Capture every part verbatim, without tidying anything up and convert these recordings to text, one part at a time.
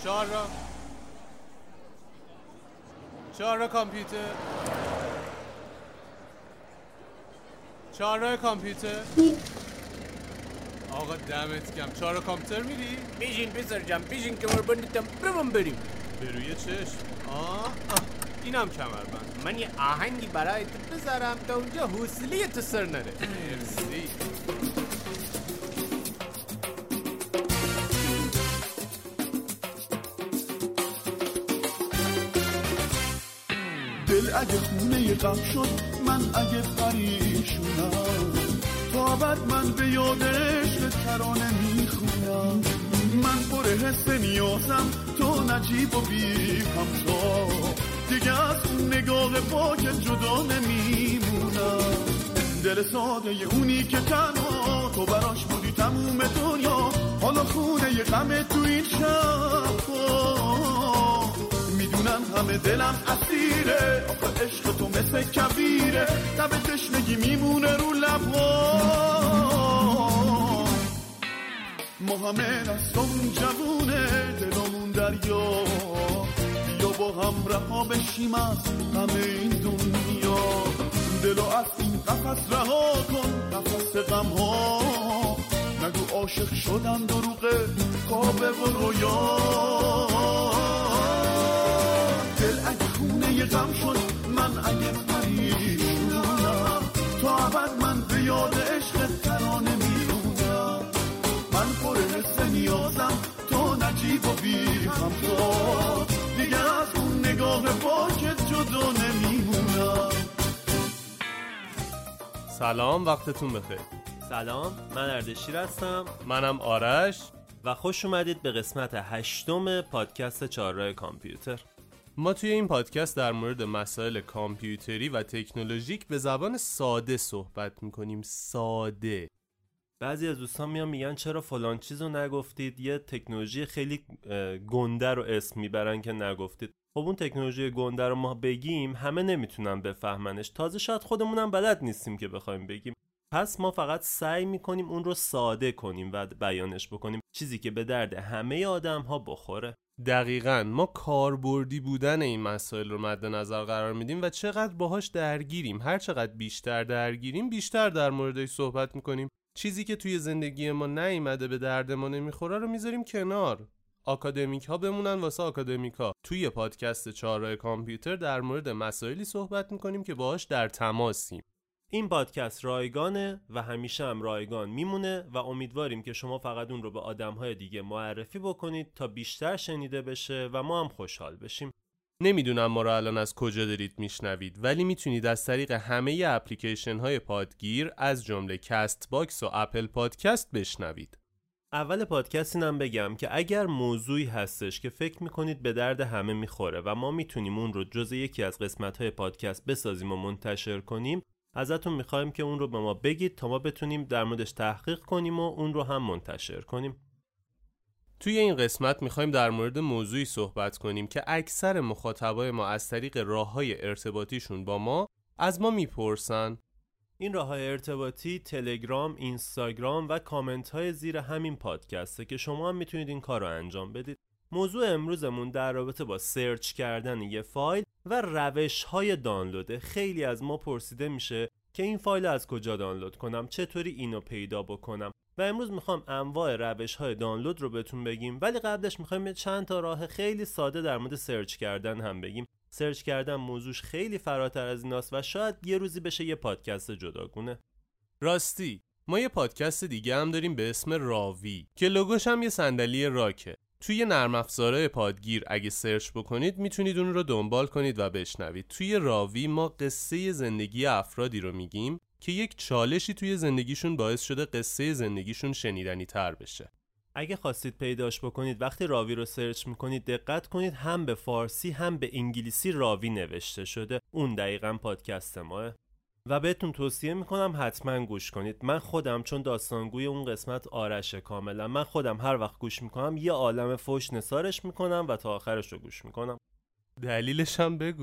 چهار را چهار را کامپیوتر چهار را کامپیوتر آقا دمت گرم. چهار را کامپیوتر میری؟ بیشین پسر جم، بیشین کمربندتم برم بریم. به روی چشم. آه آه اینم کمربند. من یه آهنگی برای تو بذارم تا اونجا حوصله تو سر نره. مرسی. دل اگه خونه غم شد، من اگه پریشونم، تا بعد من به یاد عشق ترانه میخونم. من پر حس نیازم، تو نجیب و بی همتا، دیگه از اون نگاه پاک جدا نمیمونم. دل ساده ی اونی که تنها تو براش بودی تموم دنیا، حالا خونه ی غم تو این شب. میدونم همه دلم اسیره، آخه عشق تو مثل کبیره، تب تشنگی میمونه رو لبها. ما همه دستمون جوونه، دلمون دریا، بیا با هم رها بشیم از همه این دنیا. دلو از این قفس رها کن، قفس غم ها، نگو عاشق شدم دروغه، خوابه و رویا. دل اگه خونه ی غم شد، من اگه پریشونم، تا ابد من به یاد عشق ترانه میمونم. من پر حس نیازم، تو نجیب و بی همتا، دیگه از اون نگاه پاکت جدا نمیمونم. سلام، وقتتون بخیر. سلام، من اردشیر هستم. منم آرش و خوش اومدید به قسمت هشتم پادکست چهارراه کامپیوتر. ما توی این پادکست در مورد مسائل کامپیوتری و تکنولوژیک به زبان ساده صحبت میکنیم. ساده. بعضی از دوستان میان میگن چرا فلان چیزو نگفتید، یه تکنولوژی خیلی گنده رو اسم میبرن که نگفتید. خب اون تکنولوژی گنده رو ما بگیم همه نمیتونن بفهمنش، تازه شاید خودمونم بلد نیستیم که بخوایم بگیم. پس ما فقط سعی میکنیم اون رو ساده کنیم و بیانش بکنیم، چیزی که به درد همه آدم ها بخوره. دقیقاً ما کاربردی بودن این مسائل رو مد نظر قرار میدیم و چقدر باهاش درگیریم. هر چقدر بیشتر درگیریم بیشتر در موردش صحبت میکنیم. چیزی که توی زندگی ما نیامده به درد ما نمیخوره رو میذاریم کنار. آکادمیک ها بمونن واسه آکادمیک ها. توی پادکست چهارراه کامپیوتر در مورد مسائلی صحبت میکنیم که باهاش در تماسیم. این پادکست رایگانه و همیشه هم رایگان میمونه و امیدواریم که شما فقط اون رو به آدم‌های دیگه معرفی بکنید تا بیشتر شنیده بشه و ما هم خوشحال بشیم. نمیدونم ما رو الان از کجا دارید میشنوید، ولی میتونید از طریق همه اپلیکیشن های پادگیر از جمله کست باکس و اپل پادکست بشنوید. اول پادکست اینم بگم که اگر موضوعی هستش که فکر میکنید به درد همه میخوره و ما میتونیم اون رو جزء یکی از قسمت‌های پادکست بسازیم و منتشر کنیم، ازتون میخوایم که اون رو به ما بگید تا ما بتونیم در موردش تحقیق کنیم و اون رو هم منتشر کنیم. توی این قسمت میخوایم در مورد موضوعی صحبت کنیم که اکثر مخاطبای ما از طریق راه‌های ارتباطیشون با ما از ما میپرسن. این راه‌های ارتباطی تلگرام، اینستاگرام و کامنت‌های زیر همین پادکسته که شما هم میتونید این کار رو انجام بدید. موضوع امروزمون در رابطه با سرچ کردن یه فایل و روش‌های دانلوده. خیلی از ما پرسیده میشه که این فایل از کجا دانلود کنم، چطوری اینو پیدا بکنم، و امروز میخوام انواع روش‌های دانلود رو بهتون بگیم، ولی قبلش میخوایم چند تا راه خیلی ساده در مورد سرچ کردن هم بگیم. سرچ کردن موضوعش خیلی فراتر از ایناست و شاید یه روزی بشه یه پادکست جداگونه. راستی ما یه پادکست دیگه هم داریم به اسم راوی که لوگوش هم یه صندلی راکه. توی نرم افزارهای پادگیر اگه سرچ بکنید میتونید اون رو دنبال کنید و بشنوید. توی راوی ما قصه زندگی افرادی رو میگیم که یک چالشی توی زندگیشون باعث شده قصه زندگیشون شنیدنی تر بشه. اگه خواستید پیداش بکنید وقتی راوی رو سرچ میکنید دقت کنید هم به فارسی هم به انگلیسی راوی نوشته شده. اون دقیقاً پادکست ماه و بهتون توصیه میکنم حتما گوش کنید. من خودم چون داستانگوی اون قسمت آرشه کاملا، من خودم هر وقت گوش میکنم یه عالم فوش نثارش میکنم و تا آخرش رو گوش میکنم. دلیلش هم بگو.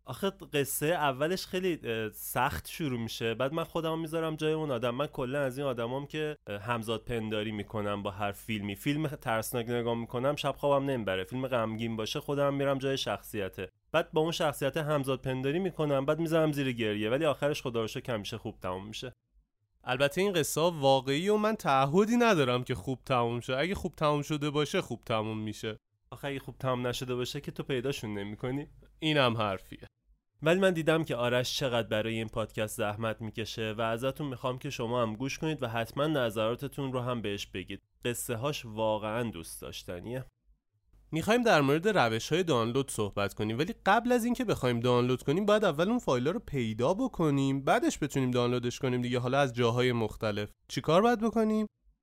آخه قصه اولش خیلی سخت شروع میشه، بعد من خودم میذارم جای اون آدم. من کلا از این آدمام که همزاد پنداری میکنم با هر فیلمی. فیلم ترسناک نگاه میکنم شب خوابم نمیبره، فیلم غمگین باشه خودم میرم جای شخصیته، بعد با اون شخصیت همزاد پنداری میکنم، بعد میذارم زیر گریه، ولی آخرش خدا رو شکر همیشه خوب تموم میشه. البته این قصه واقعی و من تعهدی ندارم که خوب تموم شه. اگه خوب تموم شده باشه خوب تموم میشه. آخه اگه خوب تموم نشده باشه که تو پیداشون نمیکنی. اینم حرفیه. ولی من دیدم که آرش چقدر برای این پادکست زحمت میکشه و ازتون میخوام که شما هم گوش کنید و حتما نظراتتون رو هم بهش بگید. قصه هاش واقعا دوست داشتنیه. میخوایم در مورد روش‌های دانلود صحبت کنیم، ولی قبل از اینکه بخوایم دانلود کنیم باید اول اون فایل‌ها رو پیدا بکنیم، بعدش بتونیم دانلودش کنیم دیگه. حالا از جاهای مختلف چیکار باید بکنیم؟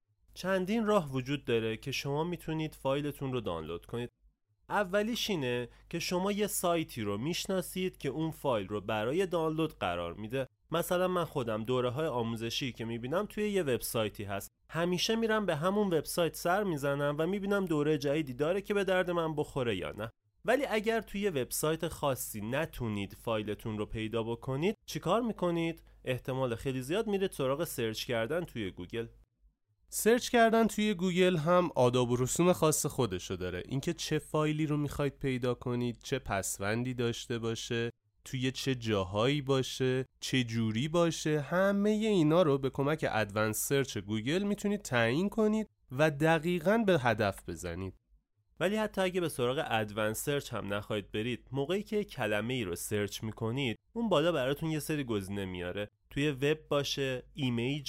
چندین راه وجود داره که شما میتونید فایلتون رو دانلود کنید. اولیش اینه که شما یه سایتی رو میشناسید که اون فایل رو برای دانلود قرار میده. مثلا من خودم دوره‌های آموزشی که میبینم توی یه وبسایتی هست، همیشه میرم به همون وبسایت سر میزنم و میبینم دوره جدیدی داره که به درد من بخوره یا نه. ولی اگر توی وبسایت خاصی نتونید فایلتون رو پیدا بکنید، چیکار میکنید؟ احتمال خیلی زیاد میرید سراغ سرچ کردن توی گوگل. سرچ کردن توی گوگل هم آداب و رسوم خاص خودشو داره. اینکه چه فایلی رو میخواید پیدا کنید، چه پسوندی داشته باشه، توی چه جاهایی باشه، چه جوری باشه، همه اینا رو به کمک ادوانس سرچ گوگل میتونید تعیین کنید و دقیقاً به هدف بزنید. ولی حتی اگه به سراغ ادوانس سرچ هم نخواید برید، موقعی که کلمه ای رو سرچ میکنید اون بالا براتون یه سری گزینه میاره. توی وب باشه، ایمیج،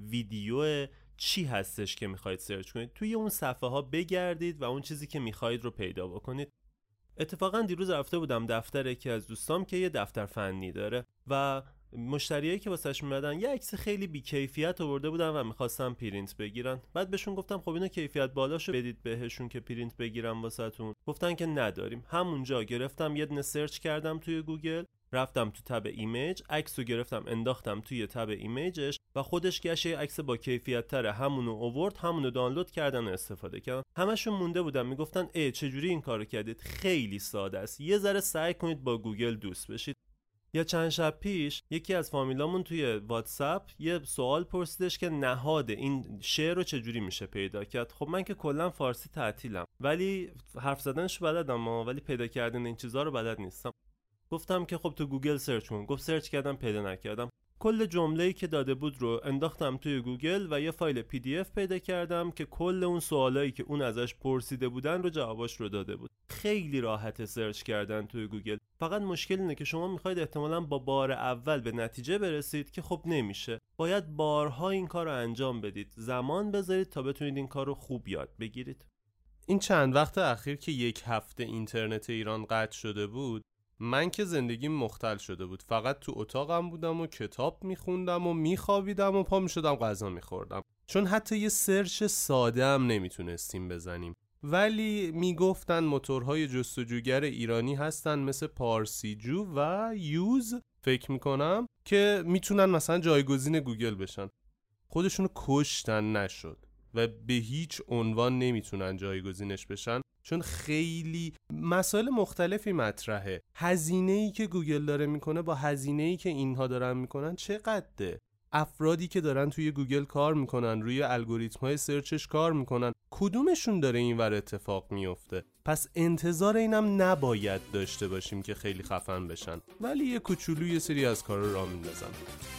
ویدیو، چی هستش که میخواید سرچ کنید، توی اون صفحه ها بگردید و اون چیزی که میخواید رو پیدا بکنید. اتفاقا دیروز رفته بودم دفتر یکی از دوستام که یه دفتر فنی داره و مشتریایی که واسش میمدن یه عکس خیلی بی‌کیفیت آورده بودن و میخواستم پرینت بگیرن. بعد بهشون گفتم خب اینو کیفیت بالاشو بدید بهشون که پرینت بگیرم واسهتون. گفتن که نداریم. همونجا گرفتم یه دونه سرچ کردم توی گوگل، رفتم تو تب ایمیج، عکسو گرفتم انداختم توی تب ایمیجش و خودش گشه عکس با کیفیت تر همونو آورد، همونو دانلود کردن و استفاده کردن. همشون مونده بودن میگفتن ای چجوری این کارو کردید؟ خیلی ساده است. یه ذره سعی کنید با گوگل دوست بشید. یا چند شب پیش یکی از فامیلامون توی واتساپ یه سوال پرسیدش که نهاد این شعر رو چجوری میشه پیدا کرد. خب من که کلا فارسی تعطیلم، ولی حرف زدنش بلدم ولی پیدا کردن این چیزا رو بلد نیستم. گفتم که خب تو گوگل سرچ کن. گفت سرچ کردم پیدا نکردم. کل جمله‌ای که داده بود رو انداختم توی گوگل و یه فایل پی دی اف پیدا کردم که کل اون سوالایی که اون ازش پرسیده بودن رو جواباش رو داده بود. خیلی راحت سرچ کردن توی گوگل. فقط مشکل اینه که شما میخواید احتمالاً با بار اول به نتیجه برسید که خب نمیشه. باید بارها این کار رو انجام بدید. زمان بذارید تا بتونید این کار رو خوب یاد بگیرید. این چند وقت اخیر که یک هفته اینترنت ایران قطع شده بود، من که زندگیم مختل شده بود. فقط تو اتاقم بودم و کتاب میخوندم و میخوابیدم و پا میشدم غذا میخوردم، چون حتی یه سرچ ساده هم نمیتونستیم بزنیم. ولی میگفتن موتورهای جستجوگر ایرانی هستن مثل پارسیجو و یوز فکر میکنم که میتونن مثلا جایگزین گوگل بشن. خودشونو کشتن، نشد و به هیچ عنوان نمیتونن جایگزینش بشن، چون خیلی مسائل مختلفی مطرحه. هزینه‌ای که گوگل داره میکنه با هزینه‌ای که اینها دارن میکنن چقدره؟ افرادی که دارن توی گوگل کار میکنن، روی الگوریتم‌های سرچش کار میکنن، کدومشون داره اینور اتفاق میفته؟ پس انتظار اینم نباید داشته باشیم که خیلی خفن بشن، ولی یه کوچولو یه سری از کارا را میندازن.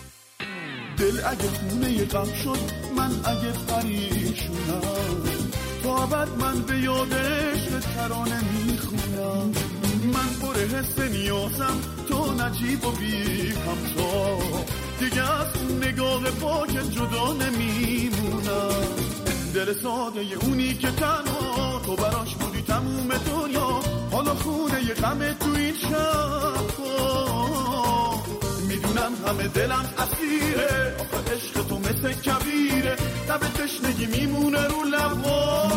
دل اگه خونه غم شد، من اگه پریشونم، تا بعد من به یادش به ترانه میخونم. من پر حس نیازم، تو نجیب و بی همتا، دیگه از نگاه پاک جدا نمیمونم. دل ساده اونی که تنها تو براش بودی تموم دنیا، حالا خونه ی غم تو این شب. میدونم همه دلم اسیره، آخه عشق تو مثل کبیره، لب تشنگی میمونه رو لبا.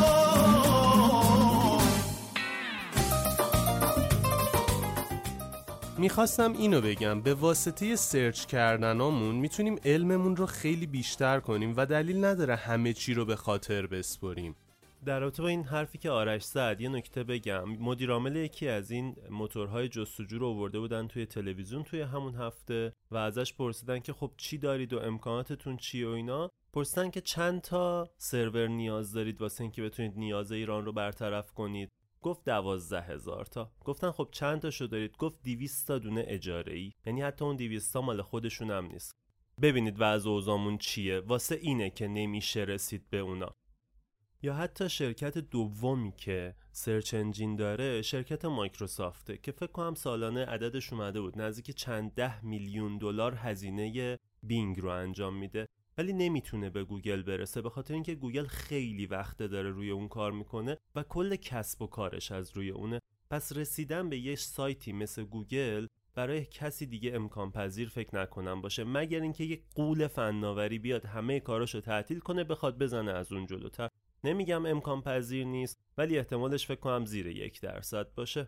میخواستم اینو بگم، به واسطه سرچ کردنامون میتونیم علممون رو خیلی بیشتر کنیم و دلیل نداره همه چی رو به خاطر بسپریم. در رابطه با این حرفی که آرش زد یه نکته بگم. مدیر عامل یکی از این موتورهای جستجو رو آورده بودن توی تلویزیون توی همون هفته و ازش پرسیدن که خب چی دارید و امکاناتتون چیه و اینا. پرسیدن که چند تا سرور نیاز دارید واسه اینکه بتونید نیاز ایران رو برطرف کنید. گفت دوازده هزار تا. گفتن خب چند تاشو دارید؟ گفت دویست تا دونه اجاره‌ای. یعنی حتی اون دویست تا مال خودشون هم نیست. ببینید وضع اوضاعمون چیه، واسه اینه که نمیشه رسید به اونا. یا حتی شرکت دومی که سرچ انجین داره شرکت مایکروسافته که فکر کنم سالانه عددش اومده بود نزدیک چند ده میلیون دلار هزینه بینگ رو انجام میده، ولی نمیتونه به گوگل برسه به خاطر اینکه گوگل خیلی وقت داره روی اون کار میکنه و کل کسب و کارش از روی اونه. پس رسیدن به یه سایتی مثل گوگل برای کسی دیگه امکان پذیر فکر نکنم باشه، مگر اینکه یه غول فناوری بیاد همه کاراشو تعطیل کنه بخواد بزنه از اون جلوتر. نمیگم امکان پذیر نیست، ولی احتمالش فکر کنم زیر یک درصد باشه.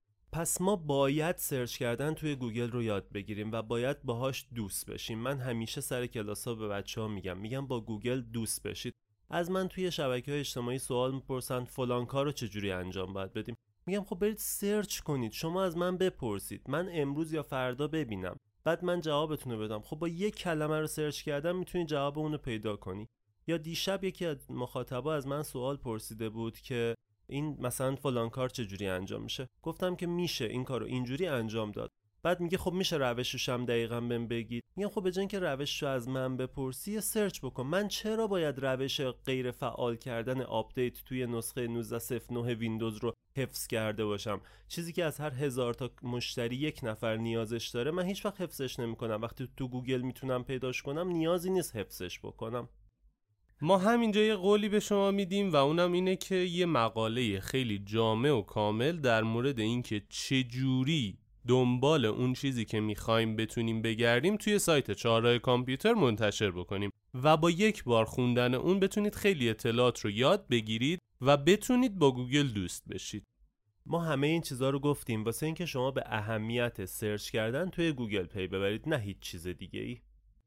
پس ما باید سرچ کردن توی گوگل رو یاد بگیریم و باید باهاش دوست بشیم. من همیشه سر کلاس‌ها به بچه‌ها میگم میگم با گوگل دوست بشید. از من توی شبکه‌های اجتماعی سوال میپرسن فلان کارو چجوری انجام باید بدیم. میگم خب برید سرچ کنید، شما از من بپرسید، من امروز یا فردا ببینم بعد من جوابتون رو بدم. خب با یک کلمه رو سرچ کردن میتونی جواب اون رو پیدا کنی. یا دیشب یکی از مخاطبا از من سوال پرسیده بود که این مثلا فلان کار چجوری انجام میشه. گفتم که میشه این کارو اینجوری انجام داد. بعد میگه خب میشه روشش هم دقیقاً بهم بگید. میگم خب بجای اینکه روششو از من بپرسی سرچ بکن. من چرا باید روش غیر فعال کردن آپدیت توی نسخه نوزده صفر نه ویندوز رو حفظ کرده باشم؟ چیزی که از هر هزار تا مشتری یک نفر نیازش داره من هیچ وقت حفظش نمیکنم. وقتی تو گوگل میتونم پیداش کنم نیازی نیست حفظش بکنم. ما همینجا یه قولی به شما میدیم و اونم اینه که یه مقاله خیلی جامع و کامل در مورد اینکه چجوری دنبال اون چیزی که میخوایم بتونیم بگردیم توی سایت چهارراه کامپیوتر منتشر بکنیم و با یک بار خوندن اون بتونید خیلی اطلاعات رو یاد بگیرید و بتونید با گوگل دوست بشید. ما همه این چیزا رو گفتیم واسه اینکه شما به اهمیت سرچ کردن توی گوگل پی ببرید، نه هیچ چیز دیگه ای.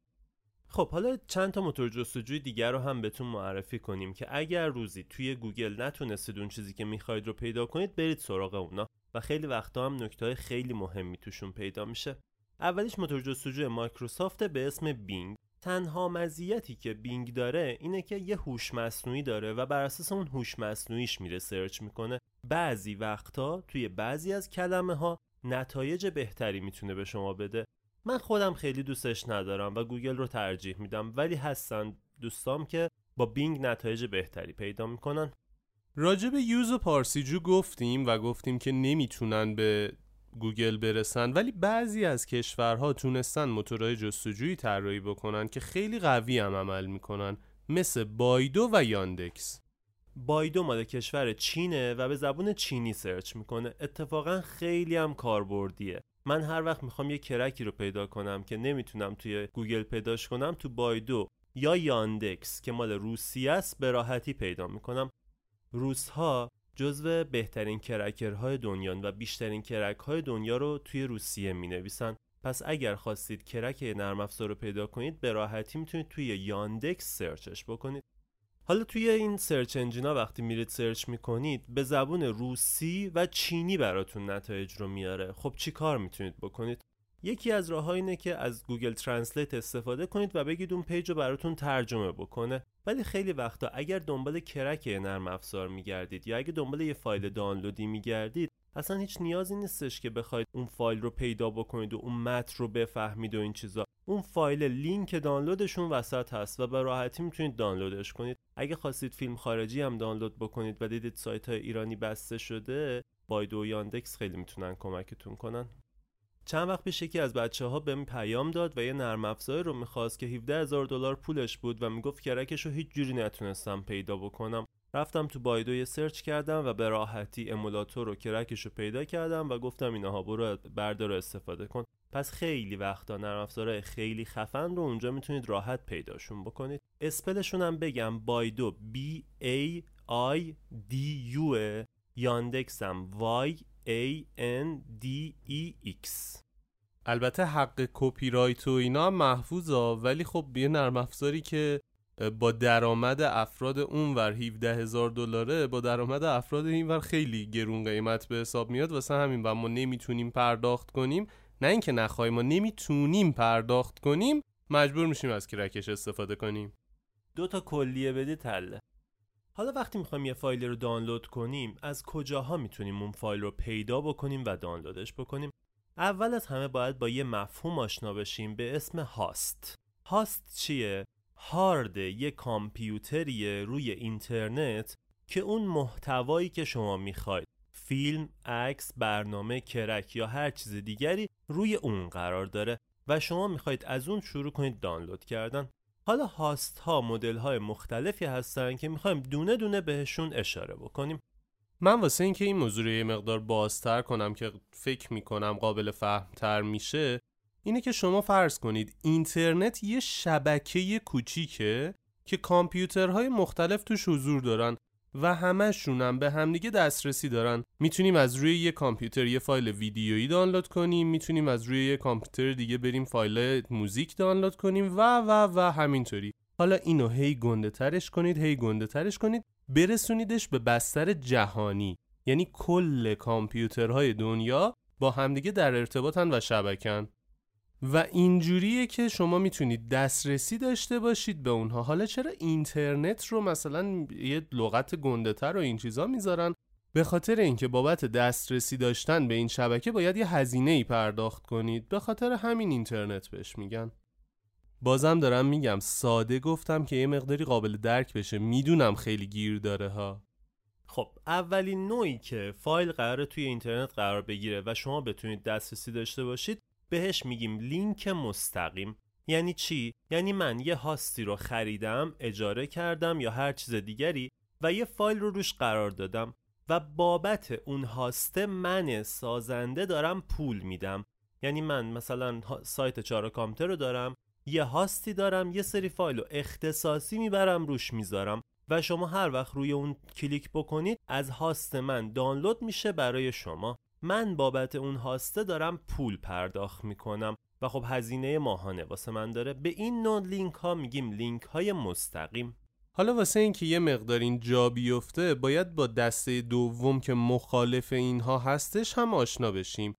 خب حالا چند تا موتور جستجوی دیگر رو هم بهتون معرفی کنیم که اگر روزی توی گوگل نتونستید اون چیزی که میخواید رو پیدا کنید برید سراغ اونا و خیلی وقتا هم نکته‌های خیلی مهمی توشون پیدا میشه. اولیش موتور جستجوی مایکروسافت به اسم بینگ. تنها مزیتی که بینگ داره اینه که یه هوش مصنوعی داره و بر اساس اون هوش مصنوعیش میره سرچ میکنه. بعضی وقتا توی بعضی از کلمه ها نتایج بهتری میتونه به شما بده. من خودم خیلی دوستش ندارم و گوگل رو ترجیح میدم، ولی هستن دوستام که با بینگ نتایج بهتری پیدا میکنن. راجع به یوز و پارسیجو گفتیم و گفتیم که نمیتونن به گوگل برسن، ولی بعضی از کشورها تونستن موتورهای جستجویی طراحی بکنن که خیلی قوی هم عمل میکنن، مثل بایدو و یاندکس. بایدو مال کشور چینه و به زبون چینی سرچ میکنه. اتفاقا خیلی هم کاربردیه. من هر وقت میخوام یه کرکی رو پیدا کنم که نمیتونم توی گوگل پیداش کنم، تو بایدو یا یاندکس که مال روسیه است به راحتی پیدا میکنم. روس‌ها جزو بهترین کرکرهای دنیان و بیشترین کرک‌های دنیا رو توی روسیه مینویسن. پس اگر خواستید کرک نرم افزار رو پیدا کنید به راحتی میتونید توی یاندکس سرچش بکنید. حالا توی این سرچ انجینا وقتی میرید سرچ میکنید به زبون روسی و چینی براتون نتایج رو میاره. خب چی کار میتونید بکنید؟ یکی از راه‌ها اینه که از گوگل ترنسلیت استفاده کنید و بگید اون پیج رو براتون ترجمه بکنه. ولی خیلی وقتا اگر دنبال کرک نرم افزار میگردید یا اگه دنبال یه فایل دانلودی میگردید اصلا هیچ نیازی نیستش که بخواید اون فایل رو پیدا بکنید و اون متن رو بفهمید و این چیزا. اون فایل لینک دانلودشون وسط هست و به راحتی میتونید دانلودش کنید. اگه خواستید فیلم خارجی هم دانلود بکنید و دیدید سایت‌های ایرانی بسته شده، بایدو و یاندکس خیلی میتونن کمکتون کنن. چند وقت پیش یکی از بچه‌ها بهم پیام داد و یه نرم افزاری رو می‌خواست که هفده هزار دلار پولش بود و میگفت کرکش رو هیچ جوری نتونستم پیدا بکنم. رفتم تو بایدو یه سرچ کردم و به راحتی امولاتور و کرکش رو پیدا کردم و گفتم اینها برو بردار استفاده کن. پس خیلی وقتا نرم افزارهای خیلی خفن رو اونجا میتونید راحت پیداشون بکنید. اسپلشون هم بگم بایدو B A I D U یاندکس هم Y A N D E X. البته حق کپی رایت و اینا هم محفوظه، ولی خب یه نرم افزاری که با درآمد افراد اونور هفده هزار دلاره، با درآمد افراد اینور خیلی گرون قیمت به حساب میاد. واسه همین و ما نمیتونیم پرداخت کنیم، نه اینکه نخواهیم، ما نمیتونیم پرداخت کنیم، مجبور میشیم از کرکش استفاده کنیم. دو تا کلیه بدی تله. حالا وقتی میخوایم یه فایل رو دانلود کنیم، از کجاها میتونیم اون فایل رو پیدا بکنیم و دانلودش بکنیم؟ اول از همه باید با یه مفهوم آشنا بشیم به اسم هاست. هاست چیه؟ هارد یه کامپیوتریه روی اینترنت که اون محتوایی که شما میخواید، فیلم، عکس، برنامه، کرک یا هر چیز دیگری روی اون قرار داره و شما میخواید از اون شروع کنید دانلود کردن. حالا هاست ها مدل های مختلفی هستن که میخوایم دونه دونه بهشون اشاره بکنیم. من واسه اینکه این موضوع رو یه مقدار بازتر کنم که فکر میکنم قابل فهمتر میشه، اینه که شما فرض کنید اینترنت یه شبکه کوچیکه که کامپیوترهای مختلف توش حضور دارن و همشون هم به همدیگه دسترسی دارن. میتونیم از روی یه کامپیوتر یه فایل ویدیویی دانلود کنیم، میتونیم از روی یه کامپیوتر دیگه بریم فایل موزیک دانلود کنیم و و و همینطوری. حالا اینو هی گنده ترش کنید، هی گنده ترش کنید، برسونیدش به بستر جهانی، یعنی کل کامپیوترهای دنیا با همدیگه در ارتباطن و شبکن و اینجوریه که شما میتونید دسترسی داشته باشید به اونها. حالا چرا اینترنت رو مثلا یه لغت گنده‌تر و این چیزا میذارن؟ به خاطر اینکه بابت دسترسی داشتن به این شبکه باید یه هزینه‌ای پرداخت کنید، به خاطر همین اینترنت بهش میگن. بازم دارم میگم ساده گفتم که یه مقداری قابل درک بشه، میدونم خیلی گیر داره ها. خب اولین نوعی که فایل قراره توی اینترنت قرار بگیره و شما بتونید دسترسی داشته باشید بهش میگیم لینک مستقیم. یعنی چی؟ یعنی من یه هاستی رو خریدم، اجاره کردم یا هر چیز دیگری و یه فایل رو روش قرار دادم و بابت اون هاسته من سازنده دارم پول میدم. یعنی من مثلا سایت چهار کامپیوتر رو دارم، یه هاستی دارم، یه سری فایل رو اختصاصی میبرم روش میذارم و شما هر وقت روی اون کلیک بکنید از هاست من دانلود میشه برای شما. من بابت اون هاسته دارم پول پرداخت میکنم و خب هزینه ماهانه واسه من داره. به این نوع لینک ها میگیم لینک های مستقیم. حالا واسه این که یه مقدار این جا بیفته باید با دسته دوم که مخالف اینها هستش هم آشنا بشیم،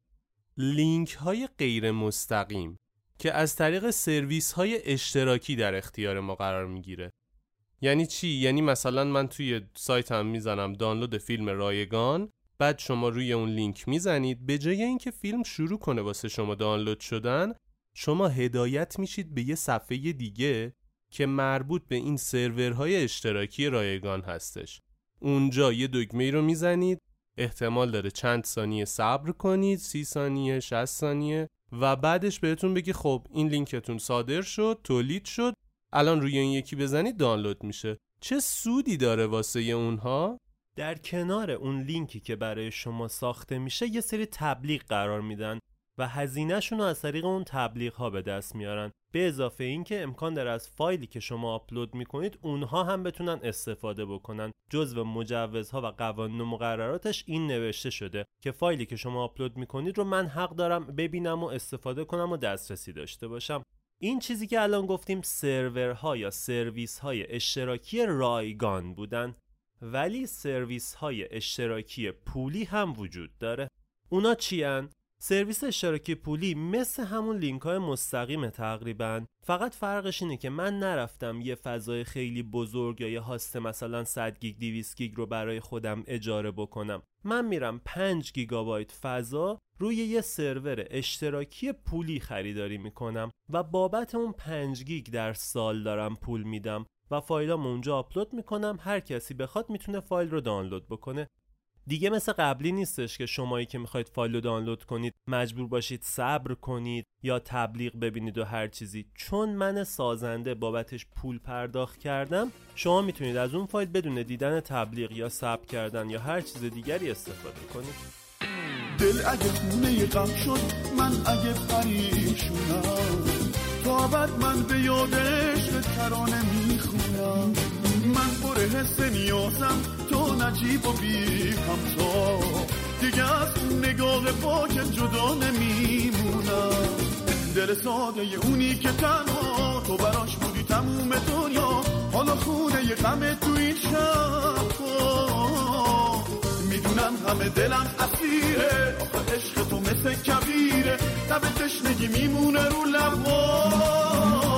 لینک های غیر مستقیم که از طریق سرویس های اشتراکی در اختیار ما قرار میگیره. یعنی چی؟ یعنی مثلا من توی سایتم میزنم دانلود فیلم رایگان، بعد شما روی اون لینک میزنید، به جای اینکه فیلم شروع کنه واسه شما دانلود شدن، شما هدایت میشید به یه صفحه دیگه که مربوط به این سرورهای اشتراکی رایگان هستش. اونجا یه دکمه رو میزنید، احتمال داره چند ثانیه صبر کنید، سی ثانیه، شصت ثانیه و بعدش بهتون بگی خب این لینکتون صادر شد، تولید شد، الان روی این یکی بزنید دانلود میشه. چه سودی داره واسه اونها؟ در کنار اون لینکی که برای شما ساخته میشه یه سری تبلیغ قرار میدن و هزینه‌شون رو از طریق اون تبلیغ ها به دست میارن. به اضافه این که امکان داره از فایلی که شما آپلود میکنید اونها هم بتونن استفاده بکنن. جزو مجوزها و قوانین و مقرراتش این نوشته شده که فایلی که شما آپلود میکنید رو من حق دارم ببینم و استفاده کنم و دسترسی داشته باشم. این چیزی که الان گفتیم سرورها یا سرویس های اشتراکی رایگان بودن، ولی سرویس های اشتراکی پولی هم وجود داره. اونا چی هن؟ سرویس اشتراکی پولی مثل همون لینک های مستقیمه تقریبا، فقط فرقش اینه که من نرفتم یه فضای خیلی بزرگ یا یه هاست مثلا صد گیگ دویست گیگ رو برای خودم اجاره بکنم. من میرم پنج گیگابایت فضا روی یه سرور اشتراکی پولی خریداری میکنم و بابت اون پنج گیگ در سال دارم پول میدم و فایلام اونجا آپلود میکنم. هر کسی بخواد میتونه فایل رو دانلود بکنه. دیگه مثل قبلی نیستش که شمایی که میخواید فایل رو دانلود کنید مجبور باشید صبر کنید یا تبلیغ ببینید و هر چیزی. چون من سازنده بابتش پول پرداخت کردم، شما میتونید از اون فایل بدون دیدن تبلیغ یا صبر کردن یا هر چیز دیگری استفاده کنید. دل اگه خونه غم شد، من اگه پریشونم، تا بعد من به یادش به ترانه میخونم. من پر حس نیازم، تو نجیب و بی همتا، دیگه از نگاه پاک جدا نمیمونم. دل ساده اونی که تنها تو براش بودی تموم دنیا، حالا خونه ی غم تو این شب میدونم همه دلم اسیره، آخه عشق تو مثل کبیره، لب تشنگی میمونه رو لب‌ها.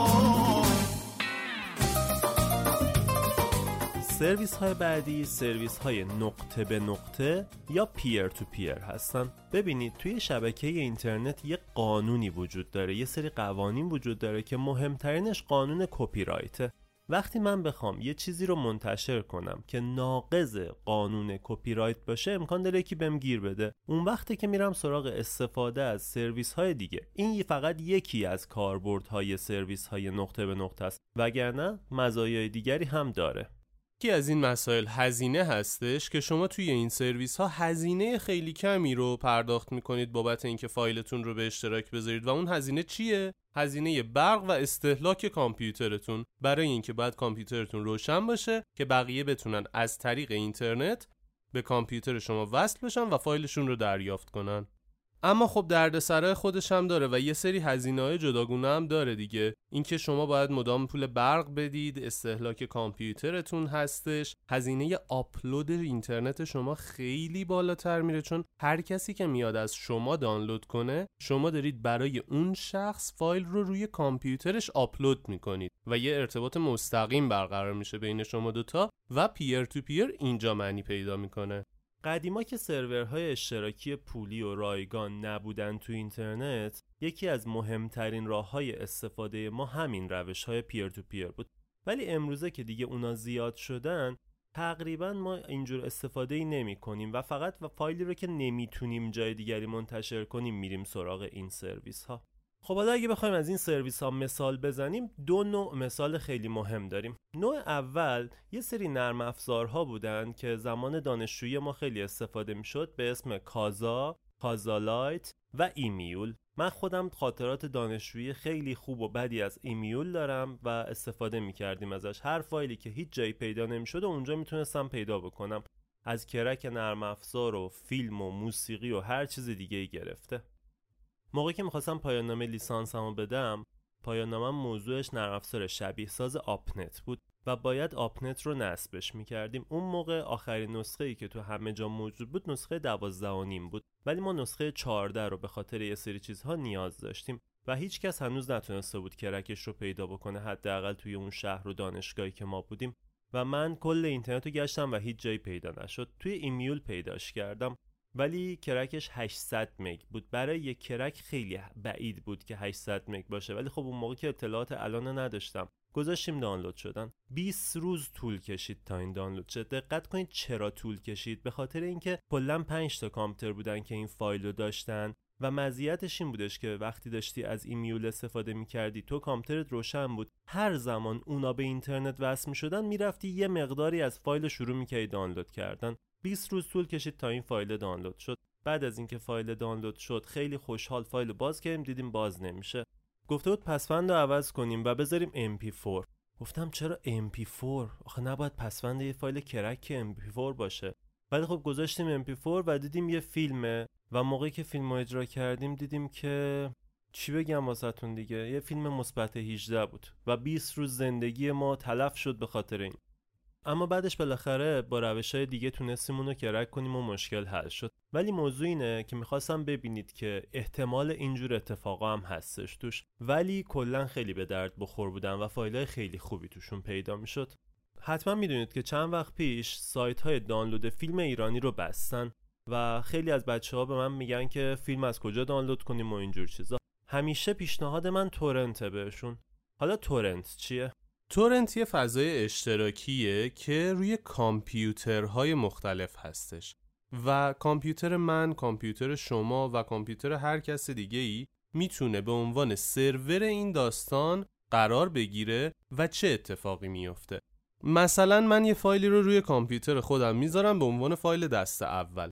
سرویس های بعدی سرویس های نقطه به نقطه یا پیر تو پیر هستن. ببینید توی شبکه اینترنت یه قانونی وجود داره، یه سری قوانین وجود داره که مهمترینش قانون کپی رایته. وقتی من بخوام یه چیزی رو منتشر کنم که ناقض قانون کپی رایت باشه، امکان داره یکی بهم گیر بده. اون وقتی که میرم سراغ استفاده از سرویس های دیگه. این فقط یکی از کاربردهای سرویس های نقطه به نقطه است، وگرنه مزایای دیگری هم داره. یکی از این مسائل هزینه هستش که شما توی این سرویس ها هزینه خیلی کمی رو پرداخت میکنید بابت اینکه فایلتون رو به اشتراک بذارید و اون هزینه چیه؟ هزینه برق و استهلاک کامپیوترتون، برای اینکه بعد کامپیوترتون روشن باشه که بقیه بتونن از طریق اینترنت به کامپیوتر شما وصل بشن و فایلشون رو دریافت کنن. اما خب دردسرای خودش هم داره و یه سری هزینه‌های جداگونه هم داره دیگه. اینکه شما باید مدام پول برق بدید، استهلاک کامپیوترتون هستش، هزینه آپلود اینترنت شما خیلی بالاتر میره، چون هر کسی که میاد از شما دانلود کنه، شما دارید برای اون شخص فایل رو روی کامپیوترش آپلود میکنید و یه ارتباط مستقیم برقرار میشه بین شما دوتا و پیر تو پیر اینجا معنی پیدا میکنه. قدیما که سرورهای اشتراکی پولی و رایگان نبودن تو اینترنت، یکی از مهمترین راه‌های استفاده ما همین روش‌های پیر تو پیر بود. ولی امروزه که دیگه اونا زیاد شدن، تقریبا ما اینجور استفاده‌ای نمی‌کنیم و فقط و فایلی رو که نمیتونیم جای دیگری منتشر کنیم میریم سراغ این سرویس‌ها. خب حالا اگه بخوایم از این سرویس ها مثال بزنیم، دو نوع مثال خیلی مهم داریم. نوع اول یه سری نرم افزارها بودن که زمان دانشجویی ما خیلی استفاده میشد به اسم کازا، کازالایت و ایمیول. من خودم خاطرات دانشجویی خیلی خوب و بدی از ایمیول دارم و استفاده میکردیم ازش. هر فایلی که هیچ جایی پیدا نمیشد و اونجا میتونستم پیدا بکنم، از کرک نرم افزار و فیلم و موسیقی و هر چیز دیگه ای گرفته. موقعی که میخواستم پایان نامه لیسانسمو بدم، پایان نامم موضوعش نرم افزار شبیه ساز آپنت بود و باید آپنت رو نصبش میکردیم. اون موقع آخرین نسخه‌ای که تو همه جا موجود بود نسخه دوازده و نیم بود، ولی ما نسخه چهارده رو به خاطر یه سری چیزها نیاز داشتیم و هیچ کس هنوز نتونسته بود کرکش رو پیدا بکنه، حداقل توی اون شهر و دانشگاهی که ما بودیم. و من کل اینترنت رو گشتم و هیچ جایی پیدا نشد. توی ایمیول پیداش کردم، ولی کرکش هشتصد مگ بود. برای یک کرک خیلی بعید بود که هشتصد مگ باشه، ولی خب اون موقع که اطلاعات الان نداشتم، گذاشتیم دانلود شدن. بیست روز طول کشید تا این دانلود شد. دقت کنید چرا طول کشید؟ به خاطر اینکه کلا پنج تا کامپیوتر بودن که این فایل رو داشتن و مزیتش این بودش که وقتی داشتی از ایمیول استفاده می‌کردی، تو کامپیوترت روشن بود، هر زمان اونا به اینترنت وصل می‌شدن میرفتی یه مقداری از فایل شروع می‌کردی دانلود کردن. بیست روز طول کشید تا این فایل دانلود شد. بعد از اینکه فایل دانلود شد خیلی خوشحال فایل باز کردیم، دیدیم باز نمیشه. گفته بود پسوند رو عوض کنیم و بذاریم ام پی فور. گفتم چرا ام پی فور؟ آخه نباید پسوند یه فایل کرک ام پی فور باشه. ولی خب گذاشتیم ام پی فور و دیدیم یه فیلمه و موقعی که فیلم رو اجرا کردیم دیدیم که چی بگم واسهتون دیگه، یه فیلم مثبت هجده بود و بیست روز زندگی ما تلف شد به خاطر این. اما بعدش بالاخره با روش‌های دیگه تونستیم اونو کرک کنیم و مشکل حل شد. ولی موضوع اینه که میخواستم ببینید که احتمال اینجور اتفاقا هم هستش توش، ولی کلا خیلی به درد بخور بودن و فایل‌های خیلی خوبی توشون پیدا میشد. حتما میدونید که چند وقت پیش سایت‌های دانلود فیلم ایرانی رو بستن و خیلی از بچه‌ها به من میگن که فیلم از کجا دانلود کنیم و اینجور چیزا. همیشه پیشنهاد من تورنته بهشون. حالا تورنت چیه؟ تورنت یه فضای اشتراکیه که روی کامپیوترهای مختلف هستش و کامپیوتر من، کامپیوتر شما و کامپیوتر هر کس دیگه ای میتونه به عنوان سرور این داستان قرار بگیره و چه اتفاقی میفته. مثلا من یه فایلی رو روی کامپیوتر خودم میذارم به عنوان فایل دست اول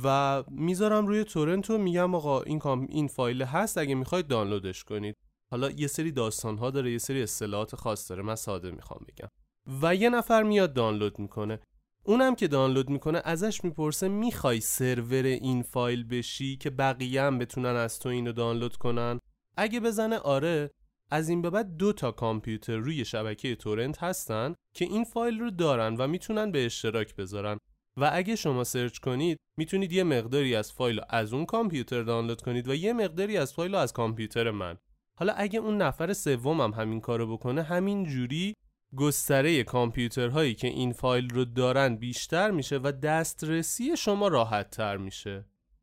و میذارم روی تورنت و میگم آقا این کام این فایل هست، اگه میخواید دانلودش کنید. حالا یه سری داستان‌ها داره، یه سری اصطلاحات خاص داره، من ساده میخوام بگم. و یه نفر میاد دانلود میکنه. اونم که دانلود میکنه ازش میپرسه میخوای سرور این فایل بشی که بقیه هم بتونن از تو اینو دانلود کنن؟ اگه بزنه آره، از این به بعد دو تا کامپیوتر روی شبکه تورنت هستن که این فایل رو دارن و میتونن به اشتراک بذارن و اگه شما سرچ کنید میتونید یه مقداری از فایل رو از اون کامپیوتر دانلود کنید و یه مقداری از فایل رو از کامپیوتر من. حالا اگه اون نفر سوم هم همین کارو بکنه، همین جوری گستره کامپیوترهایی که این فایل رو دارن بیشتر میشه و دسترسی شما راحت تر میشه.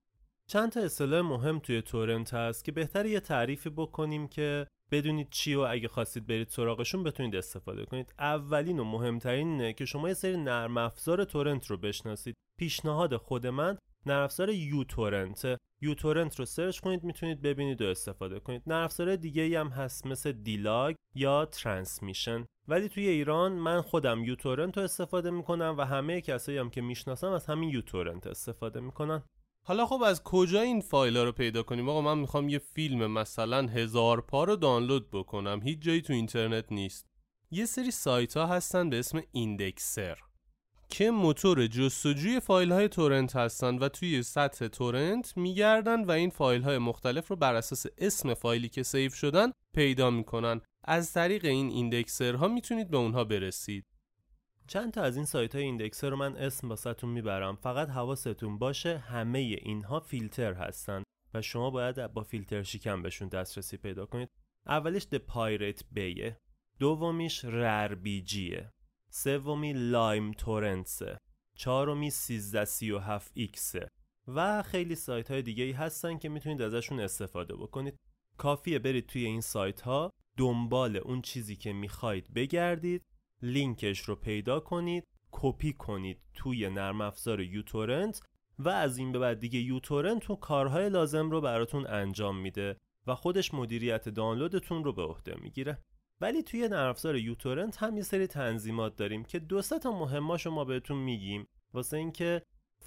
چند تا اصطلاح مهم توی تورنت هست که بهتره یه تعریفی بکنیم که بدونید چی و اگه خواستید برید سراغشون بتونید استفاده کنید. اولین و مهمترین اینه که شما یه سری نرم افزار تورنت رو بشناسید. پیشنهاد خود من نرم افزار یو تورنت. یو تورنت رو سرچ کنید، میتونید ببینید و استفاده کنید. نرم افزار دیگه‌ای هم هست مثل دیلاگ یا ترانسمیشن، ولی توی ایران من خودم یو تورنت رو استفاده میکنم و همه کسایی هم که میشناسم از همین یو تورنت استفاده میکنن. حالا خب از کجا این فایل ها رو پیدا کنیم؟ آقا من میخوام یه فیلم مثلا هزار پا رو دانلود بکنم، هیچ جایی تو اینترنت نیست. یه سری سایت ها هستن به اسم ایندکسر که موتور جستجوی فایل های تورنت هستن و توی سطح تورنت میگردن و این فایل های مختلف رو بر اساس اسم فایلی که سیو شدن پیدا میکنن. از طریق این ایندکسرها میتونید به اونها برسید. چند تا از این سایت های ایندکسر رو من اسم واسهتون میبرم، فقط حواستون باشه همه اینها فیلتر هستن و شما باید با فیلتر شکن بهشون دسترسی پیدا کنید. اولیش The Pirate Bay، دومیش رربیجیه، سومی لایم تورنتسه، چهارمی سیزده سی و هفت ایکس و خیلی سایت های دیگه ای هستن که میتونید ازشون استفاده بکنید. کافیه برید توی این سایت ها دنبال اون چیزی که میخواید بگردید، لینکش رو پیدا کنید، کپی کنید توی نرم افزار یوتورنت و از این به بعد دیگه یوتورنت اون کارهای لازم رو براتون انجام میده و خودش مدیریت دانلودتون رو به عهده میگیره. ولی توی نرم افزار یوتورنت هم یه سری تنظیمات داریم که دو سه تا مهماشو ما بهتون میگیم واسه اینکه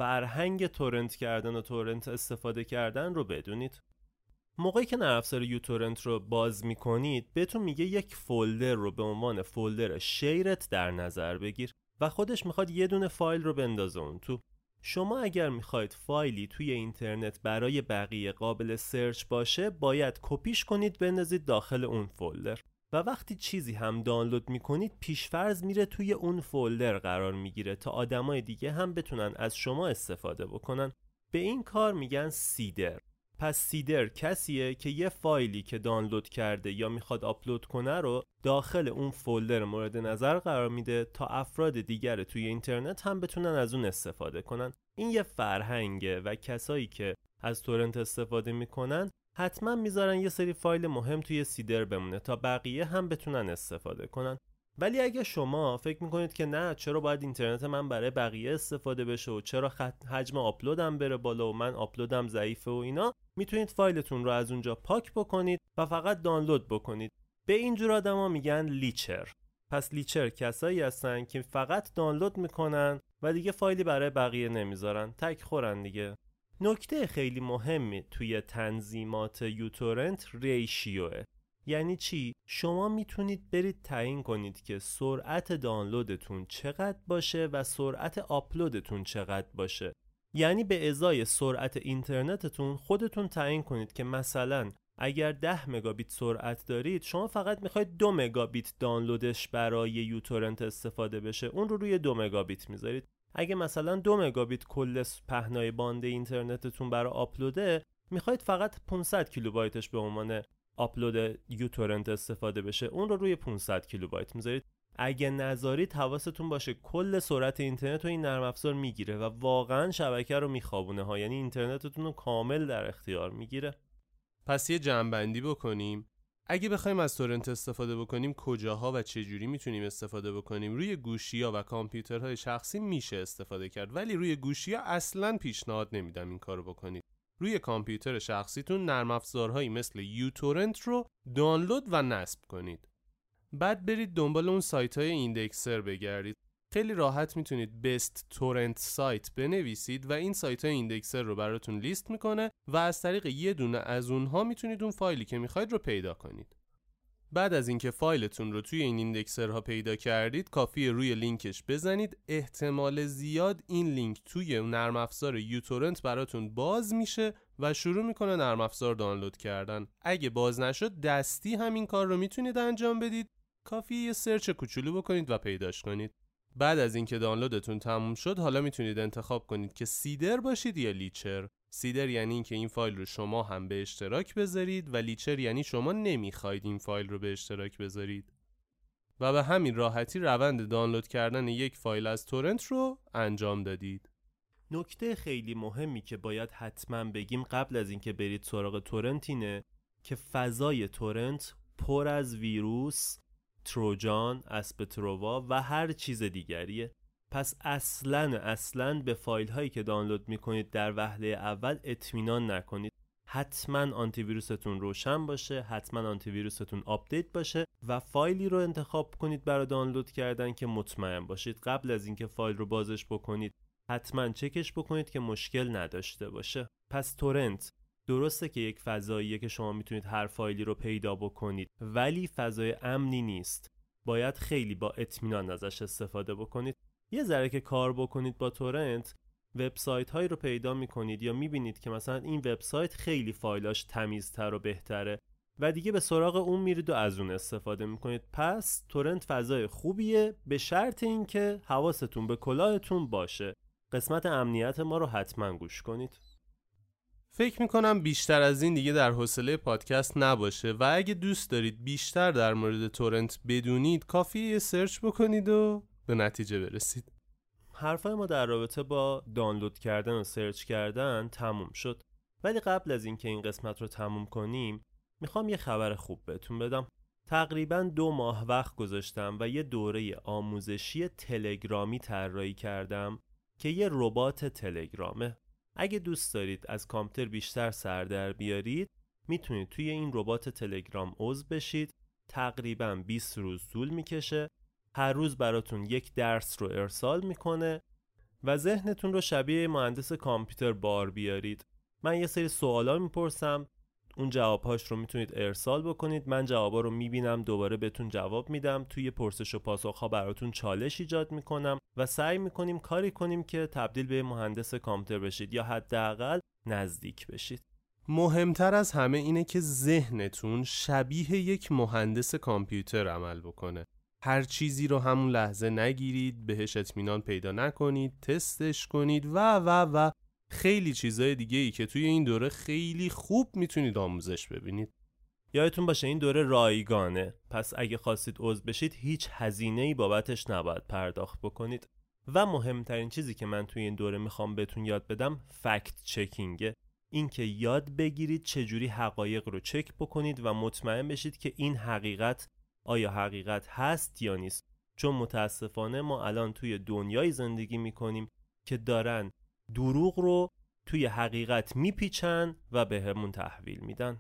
فرهنگ تورنت کردن و تورنت استفاده کردن رو بدونید. موقعی که نرم افزار یوتورنت رو باز میکنید بهتون میگه یک فولدر رو به عنوان فولدر شیرت در نظر بگیر و خودش میخواد یه دونه فایل رو بندازه اون تو. شما اگر میخواید فایلی توی اینترنت برای بقیه قابل سرچ باشه باید کپیش کنید بندازید داخل اون فولدر و وقتی چیزی هم دانلود میکنید پیشفرض میره توی اون فولدر قرار میگیره تا آدمای دیگه هم بتونن از شما استفاده بکنن. به این کار میگن سیدر. پس سیدر کسیه که یه فایلی که دانلود کرده یا میخواد آپلود کنه رو داخل اون فولدر مورد نظر قرار میده تا افراد دیگر توی اینترنت هم بتونن از اون استفاده کنن. این یه فرهنگه و کسایی که از تورنت استفاده میکنن حتما میذارن یه سری فایل مهم توی سیدر بمونه تا بقیه هم بتونن استفاده کنن. ولی اگه شما فکر میکنید که نه چرا باید اینترنت من برای بقیه استفاده بشه و چرا خط حجم آپلودم بره بالا و من آپلودم ضعیفه و اینا، میتونید فایلتون رو از اونجا پاک بکنید و فقط دانلود بکنید. به اینجور آدما میگن لیچر. پس لیچر کسایی هستن که فقط دانلود میکنن و دیگه فایلی برای بقیه نمیذارن، تک خورن دیگه. نکته خیلی مهمی توی تنظیمات یوتورنت ریشیوه. یعنی چی؟ شما میتونید برید تعیین کنید که سرعت دانلودتون چقدر باشه و سرعت آپلودتون چقدر باشه. یعنی به ازای سرعت اینترنتتون خودتون تعیین کنید که مثلا اگر ده مگابیت سرعت دارید شما فقط میخواید دو مگابیت دانلودش برای یوتورنت استفاده بشه، اون رو روی دو مگابیت میذارید. اگه مثلا دو مگابیت کل پهنای باند اینترنتتون برای آپلوده، میخواید فقط پانصد کیلوبایتش به عنوان آپلود یوتورنت استفاده بشه، اون رو روی پانصد کیلوبایت میذارید. اگه نذارید حواستون باشه کل سرعت اینترنت رو این نرم افزار میگیره و واقعا شبکه رو میخوابونه ها، یعنی اینترنتتون رو کامل در اختیار میگیره. پس یه جمع‌بندی بکنیم. اگه بخوایم از تورنت استفاده بکنیم کجاها و چه جوری میتونیم استفاده بکنیم؟ روی گوشی‌ها و کامپیوترهای شخصی میشه استفاده کرد، ولی روی گوشی‌ها اصلاً پیشنهاد نمیدم این کارو بکنید. روی کامپیوتر شخصیتون نرم افزارهایی مثل یوتورنت رو دانلود و نصب کنید. بعد برید دنبال اون سایت‌های ایندکسر بگردید. خیلی راحت میتونید بست تورنت سایت بنویسید و این سایت‌های ایندکسر رو براتون لیست میکنه و از طریق یه دونه از اونها میتونید اون فایلی که میخواید رو پیدا کنید. بعد از اینکه فایلتون رو توی این ایندکسرها پیدا کردید کافیه روی لینکش بزنید. احتمال زیاد این لینک توی نرم افزار یوتورنت براتون باز میشه و شروع میکنه نرم افزار دانلود کردن. اگه باز نشد دستی همین کار رو میتونید انجام بدید. کافیه یه سرچ کوچولو بکنید و پیداش کنید. بعد از اینکه دانلودتون تموم شد حالا میتونید انتخاب کنید که سیدر باشید یا لیچر. سیدر یعنی این که این فایل رو شما هم به اشتراک بذارید و لیچر یعنی شما نمیخواید این فایل رو به اشتراک بذارید. و به همین راحتی روند دانلود کردن یک فایل از تورنت رو انجام دادید. نکته خیلی مهمی که باید حتما بگیم قبل از اینکه برید سراغ تورنت اینه که فضای تورنت پر از ویروس، تروجان، اسپتروا و هر چیز دیگریه. پس اصلاً اصلاً به فایل هایی که دانلود میکنید در وهله اول اطمینان نکنید. حتما آنتی ویروستون روشن باشه، حتما آنتی ویروستون آپدیت باشه و فایلی رو انتخاب کنید برای دانلود کردن که مطمئن باشید. قبل از اینکه فایل رو بازش بکنید حتما چکش بکنید که مشکل نداشته باشه. پس تورنت درسته که یک فضاییه که شما میتونید هر فایلی رو پیدا بکنید، ولی فضای امنی نیست. باید خیلی با اطمینان ازش استفاده بکنید. یه ذره که کار بکنید با تورنت، وبسایت هایی رو پیدا میکنید یا میبینید که مثلا این وبسایت خیلی فایلاش تمیزتر و بهتره و دیگه به سراغ اون میرید و از اون استفاده میکنید. پس تورنت فضای خوبیه به شرط اینکه حواستون به کلاهتون باشه. قسمت امنیت ما رو حتما گوش کنید. فکر میکنم بیشتر از این دیگه در حوصله پادکست نباشه و اگه دوست دارید بیشتر در مورد تورنت بدونید کافیه یه سرچ بکنید و به نتیجه برسید. حرفای ما در رابطه با دانلود کردن و سرچ کردن تموم شد، ولی قبل از اینکه این قسمت رو تموم کنیم میخوام یه خبر خوب بهتون بدم. تقریباً دو ماه وقت گذاشتم و یه دوره آموزشی تلگرامی طراحی کردم که یه ربات تلگرامه. اگه دوست دارید از کامپیوتر بیشتر سر در بیارید میتونید توی این ربات تلگرام عضو بشید. تقریباً بیست روز طول میکشه. هر روز براتون یک درس رو ارسال میکنه و ذهنتون رو شبیه مهندس کامپیوتر بار بیارید. من یه سری سوالا میپرسم، اون جوابهاش رو میتونید ارسال بکنید. من جوابا رو میبینم، دوباره بهتون جواب میدم. توی پرسش و پاسخها براتون چالش ایجاد میکنم و سعی میکنیم کاری کنیم که تبدیل به مهندس کامپیوتر بشید یا حداقل نزدیک بشید. مهمتر از همه اینه که ذهنتون شبیه یک مهندس کامپیوتر عمل بکنه. هر چیزی رو همون لحظه نگیرید، بهش اطمینان پیدا نکنید، تستش کنید و و و خیلی چیزای دیگه ای که توی این دوره خیلی خوب میتونید آموزش ببینید. یادتون باشه این دوره رایگانه، پس اگه خواستید عضو بشید هیچ هزینه‌ای بابتش نباید پرداخت بکنید. و مهمترین چیزی که من توی این دوره میخوام بهتون یاد بدم فکت چکینگه. این که یاد بگیرید چجوری حقایق رو چک بکنید و مطمئن بشید که این حقیقت آیا حقیقت هست یا نیست. چون متاسفانه ما الان توی دنیای زندگی میکنیم که دارن دروغ رو توی حقیقت میپیچن و به همون تحویل میدن.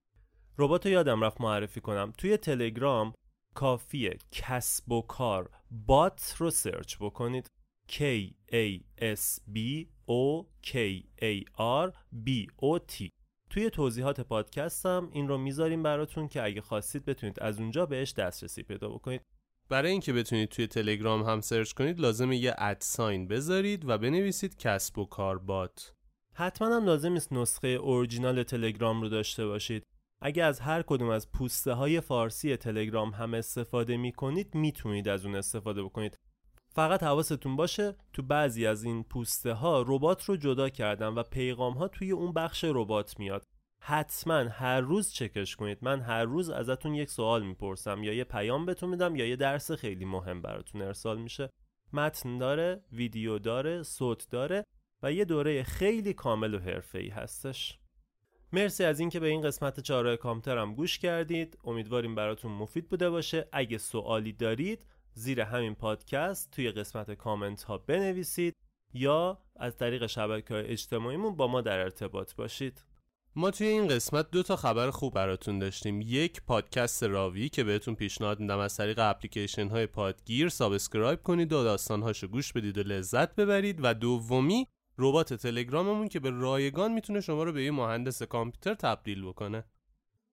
ربات رو یادم رفت معرفی کنم. توی تلگرام کافیه کسب و کار بات رو سرچ بکنید. K A S B O K A R B O T. توی توضیحات پادکستم این رو میذاریم براتون که اگه خواستید بتونید از اونجا بهش دسترسی پیدا بکنید. برای اینکه بتونید توی تلگرام هم سرچ کنید لازمه یه ادساین بذارید و بنویسید کسب و کار بات. حتما هم لازم نیست نسخه اورجینال تلگرام رو داشته باشید. اگه از هر کدوم از پوسته های فارسی تلگرام هم استفاده میکنید میتونید از اون استفاده بکنید. فقط حواستون باشه تو بعضی از این پوسته ها ربات رو جدا کردن و پیغام ها توی اون بخش ربات میاد. حتما هر روز چکش کنید. من هر روز ازتون یک سوال میپرسم یا یه پیام بهتون میدم یا یه درس خیلی مهم براتون ارسال میشه. متن داره، ویدیو داره، صوت داره و یه دوره خیلی کامل و حرفه‌ای هستش. مرسی از اینکه به این قسمت چهارراه کامپیوترم گوش کردید. امیدواریم براتون مفید بوده باشه. اگه سوالی دارید زیر همین پادکست توی قسمت کامنت ها بنویسید یا از طریق شبکه‌های اجتماعیمون با ما در ارتباط باشید. ما توی این قسمت دو تا خبر خوب براتون داشتیم. یک، پادکست راوی که بهتون پیشنهاد میدم از طریق اپلیکیشن های پادگیر سابسکرایب کنید و داستان‌هاشو گوش بدید و لذت ببرید. و دومی، ربات تلگراممون که به رایگان میتونه شما رو به یه مهندس کامپیوتر تبدیل بکنه.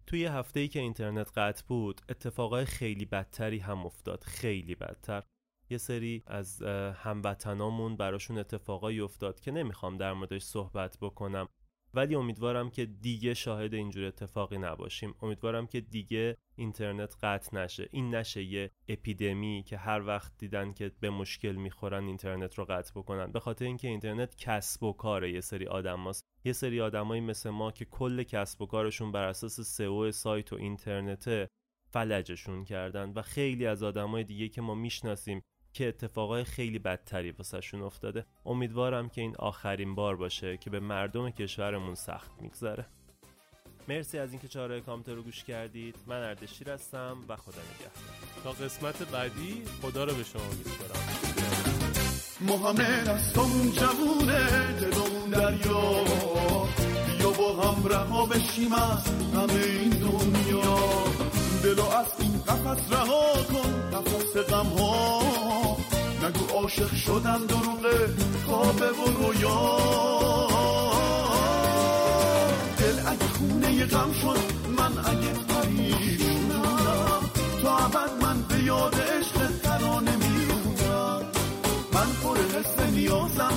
توی هفته‌ای که اینترنت قطع بود اتفاقای خیلی بدتری هم افتاد، خیلی بدتر. یه سری از هموطنامون براشون اتفاقایی افتاد که نمیخوام در موردش صحبت بکنم، ولی امیدوارم که دیگه شاهد اینجور اتفاقی نباشیم. امیدوارم که دیگه اینترنت قطع نشه. این نشه یه اپیدمی که هر وقت دیدن که به مشکل میخورن اینترنت رو قطع بکنن، به خاطر اینکه اینترنت کسب و کاره یه سری آدماست. یه سری آدمایی مثل ما که کل کسب و کارشون بر اساس سئو سایت و اینترنته فلجشون کردن و خیلی از آدمای دیگه که ما میشناسیم که اتفاقای خیلی بدتری واسهشون افتاده. امیدوارم که این آخرین بار باشه که به مردم کشورمون سخت میگذره. مرسی از اینکه چهارراه کامنت رو گوش کردید. من اردشیر هستم و خدا نگهدار. تا قسمت بعدی خدا رو به شما میسپارم. ما همه دستمون جوونه دلمون دریا، بیا با هم رها بشیم از همه این دنیا. دلو از این قفس رها کن، قفس غم ها، نگو عاشق شدم دروغه خوابه و رویا. دل اگه خونه غم شد، من اگه پریشونم، تا ابد من به یاد عشق ترانه میمونم. من پر حس نیازم